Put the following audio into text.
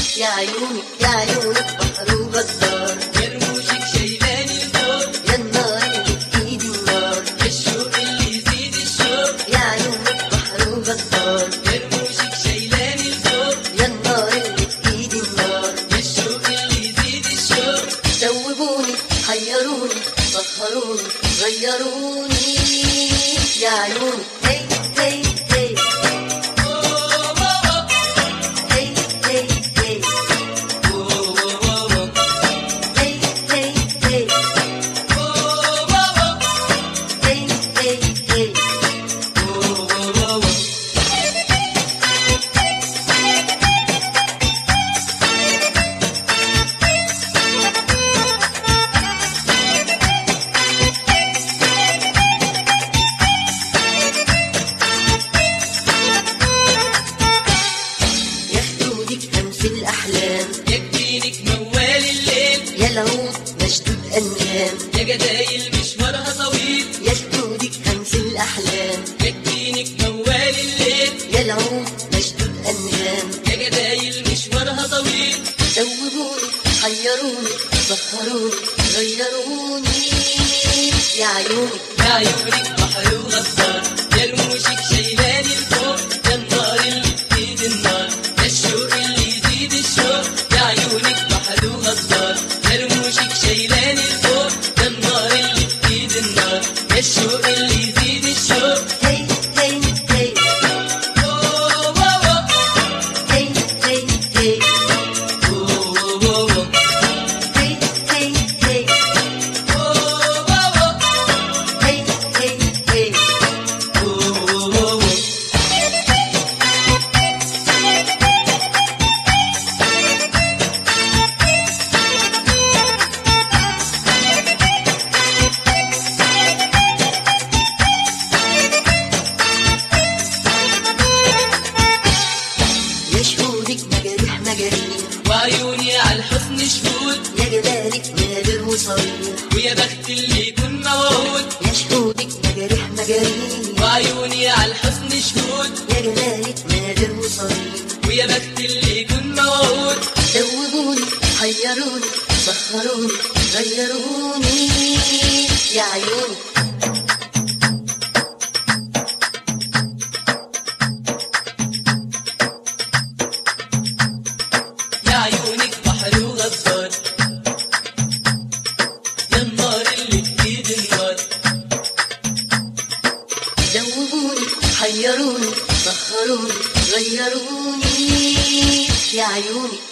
يا عيوني يا عيونك بحر وغدار، يا رموشك شايلاني لفوق، يا النار اللي في ايدي النار، يا الشوق اللي يزيد الشوق، يا عيونك بحر وغدار، يا رموشك شايلاني لفوق، يا النار اللي في ايدي النار، يا الشوق اللي يزيد الشوق. دوبوني حيروني سهروني غيروني يا عيوني هي هي هي هي هي هي هي هي هي هي هي هي يخدودك همس الأحلام، يا جبينك موال الليل، يا العود مشدود أنغام، يا جدايل مشوارها طويل، يخدودك همس الأحلام، يا جبينك موال الليل، يا العود مشدود أنغام، يا جدايل مشوارها طويل. دوبوني حيروني سهروني غيروني يا عيوني يا عيونك بحر وغدار، يا رموشك شايلاني لفوق، يا النار اللي بتزيد النار، يا الشوق اللي يزيد الشوق. يا عيونك بحر وغدار، يا رموشك شايلاني لفوق، يا النار اللي بتزيد النار، يا الشوق اللي يزيد الشوق. هي هي هي أوه واو واو، هي هي هي أوه واو واو، هي هي هي أوه واو واو، هي هي هي أوه واو واو. يا شهودك مجاريح مجاريح، وعيوني عالحسن شهود، يا جمالك نادر وصريح، ويا بخت اللي يكون موعود، يا شهودك مجاريح مجاريح، وعيوني عالحسن شهود، يا جمالك نادر وصريح، ويا بخت اللي يكون موعود. دوبوني حيروني سهروني غيروني يا عيوني يا عيونك بحر وغدار، يا النار اللي بتزيد النار. دوبوني حيروني سهروني غيروني يا عيوني